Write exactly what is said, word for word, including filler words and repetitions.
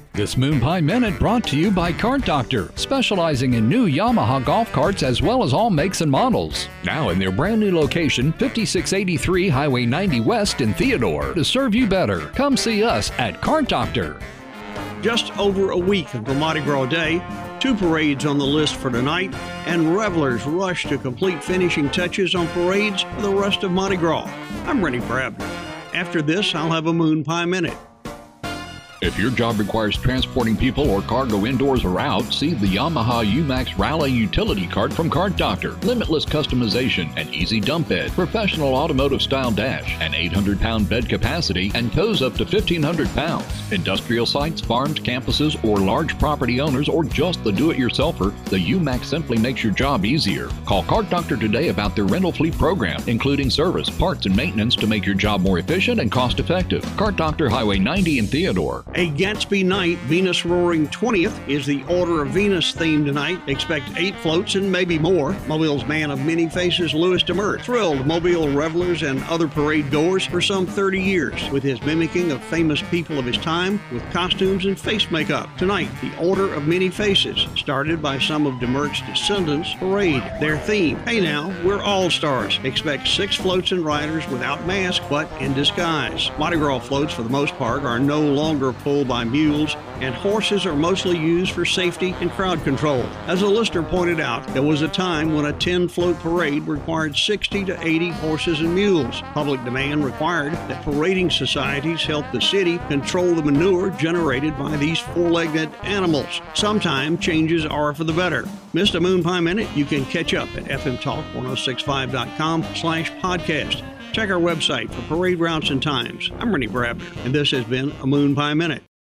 This Moon Pie Minute brought to you by Kart Doctor, specializing in new Yamaha golf carts as well as all makes and models. Now in their brand new location, fifty-six eighty-three Highway ninety West in Theodore. To serve you better, come see us at Kart Doctor. Just over a week until Mardi Gras Day, two parades on the list for tonight, and revelers rush to complete finishing touches on parades for the rest of Mardi Gras. I'm Rennie Brabner. After this, I'll have a Moon Pie Minute. If your job requires transporting people or cargo indoors or out, see the Yamaha U-Max Rally Utility Cart from Kart Doctor. Limitless customization, an easy dump bed, professional automotive style dash, an eight hundred pound bed capacity, and tows up to fifteen hundred pounds. Industrial sites, farms, campuses, or large property owners, or just the do-it-yourselfer, the U-Max simply makes your job easier. Call Kart Doctor today about their rental fleet program, including service, parts, and maintenance to make your job more efficient and cost-effective. Kart Doctor, Highway ninety in Theodore. A Gatsby Night Venus Roaring twentieth is the Order of Venus theme tonight. Expect eight floats and maybe more. Mobile's man of many faces, Louis Demers, thrilled Mobile revelers and other parade goers for some thirty years with his mimicking of famous people of his time with costumes and face makeup. Tonight, the Order of Many Faces, started by some of Demerck's descendants, parade. Their theme, hey now, we're all stars. Expect six floats and riders without mask, but in disguise. Mardi Gras floats, for the most part, are no longer pulled by mules, and horses are mostly used for safety and crowd control. As a listener pointed out, there was a time when a ten float parade required sixty to eighty horses and mules. Public demand required that parading societies help the city control the manure generated by these four-legged animals. Sometimes changes are for the better. Missed a Moon Pie Minute? You can catch up at f m talk ten sixty-five dot com slash podcast. Check our website for parade routes and times. I'm Rennie Brabner, and this has been a Moon Pie Minute.